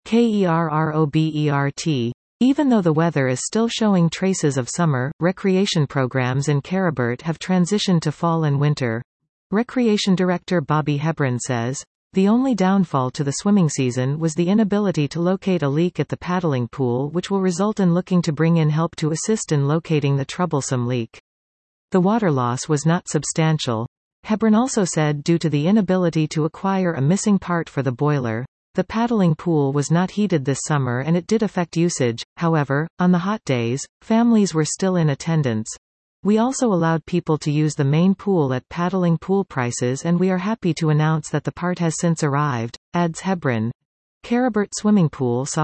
KERROBERT. Even though the weather is still showing traces of summer, recreation programs in Kerabert have transitioned to fall and winter. Recreation Director Bobby Hebron says, "The only downfall to the swimming season was the inability to locate a leak at the paddling pool, which will result in looking to bring in help to assist in locating the troublesome leak. The water loss was not substantial." Hebron also said due to the inability to acquire a missing part for the boiler, the paddling pool was not heated this summer and it did affect usage. However, on the hot days, families were still in attendance. "We also allowed people to use the main pool at paddling pool prices, and we are happy to announce that the part has since arrived," adds Hebron. Kerabert swimming pool saw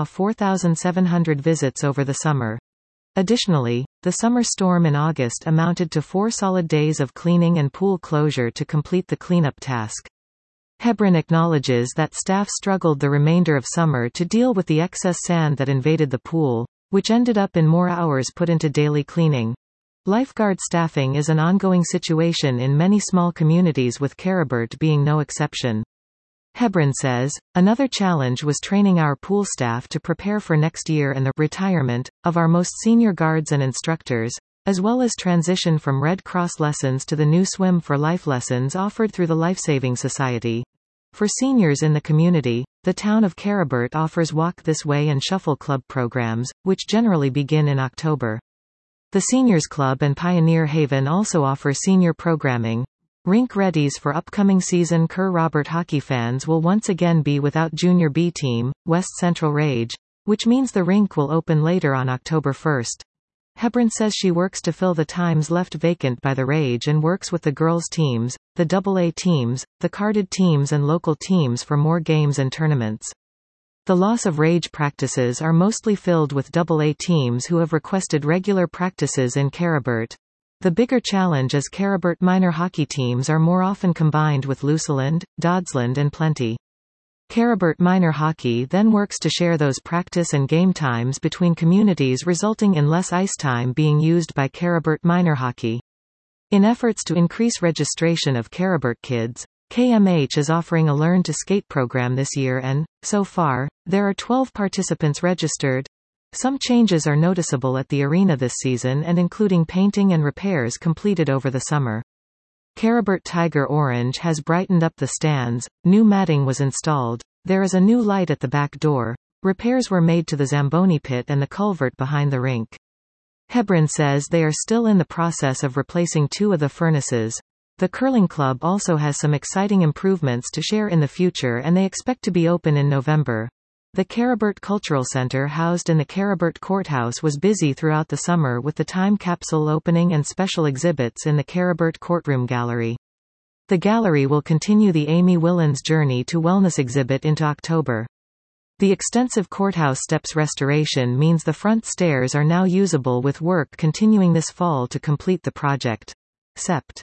4,700 visits over the summer. Additionally, the summer storm in August amounted to 4 solid days of cleaning and pool closure to complete the cleanup task. Hebron acknowledges that staff struggled the remainder of summer to deal with the excess sand that invaded the pool, which ended up in more hours put into daily cleaning. Lifeguard staffing is an ongoing situation in many small communities, with Kerabert being no exception. Hebron says, "Another challenge was training our pool staff to prepare for next year and the retirement of our most senior guards and instructors, as well as transition from Red Cross lessons to the new Swim for Life lessons offered through the Lifesaving Society. For seniors in the community, the town of Kerabert offers Walk This Way and Shuffle Club programs, which generally begin in October. The Seniors Club and Pioneer Haven also offer senior programming. Rink readies for upcoming season. Kerr Robert hockey fans will once again be without Junior B team, West Central Rage, which means the rink will open later on October 1st. Hebron says she works to fill the times left vacant by the Rage and works with the girls' teams, the AA teams, the carded teams and local teams for more games and tournaments. The loss of Rage practices are mostly filled with AA teams who have requested regular practices in Kerabert. The bigger challenge is Kerabert minor hockey teams are more often combined with Luseland, Doddsland and Plenty. Kerabert minor hockey then works to share those practice and game times between communities, resulting in less ice time being used by Kerabert minor hockey. In efforts to increase registration of Kerabert kids, KMH is offering a Learn to Skate program this year and, so far, there are 12 participants registered. Some changes are noticeable at the arena this season and including painting and repairs completed over the summer. Kerabert Tiger Orange has brightened up the stands, new matting was installed, there is a new light at the back door, repairs were made to the Zamboni pit and the culvert behind the rink. Hebron says they are still in the process of replacing 2 of the furnaces. The curling club also has some exciting improvements to share in the future and they expect to be open in November. The Kerabert Cultural Center housed in the Kerabert Courthouse was busy throughout the summer with the time capsule opening and special exhibits in the Kerabert Courtroom Gallery. The gallery will continue the Amy Willens Journey to Wellness exhibit into October. The extensive courthouse steps restoration means the front stairs are now usable, with work continuing this fall to complete the project. Sept.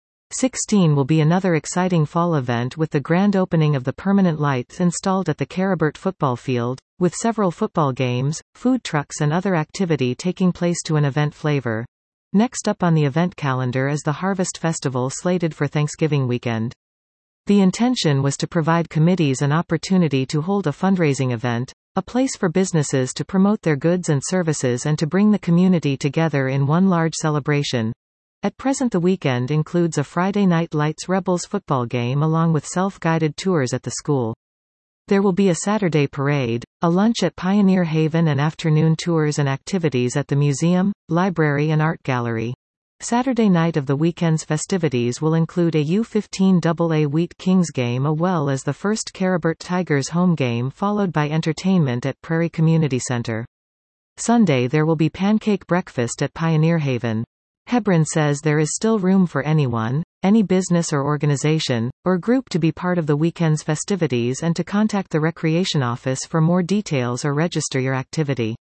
16 will be another exciting fall event with the grand opening of the permanent lights installed at the Kerabert football field, with several football games, food trucks and other activity taking place to an event flavor. Next up on the event calendar is the Harvest Festival slated for Thanksgiving weekend. The intention was to provide committees an opportunity to hold a fundraising event, a place for businesses to promote their goods and services and to bring the community together in one large celebration. At present the weekend includes a Friday Night Lights Rebels football game along with self-guided tours at the school. There will be a Saturday parade, a lunch at Pioneer Haven and afternoon tours and activities at the museum, library and art gallery. Saturday night of the weekend's festivities will include a U15 AA Wheat Kings game as well as the first Kerabert Tigers home game, followed by entertainment at Prairie Community Center. Sunday there will be pancake breakfast at Pioneer Haven. Hebron says there is still room for anyone, any business or organization, or group to be part of the weekend's festivities and to contact the Recreation Office for more details or register your activity.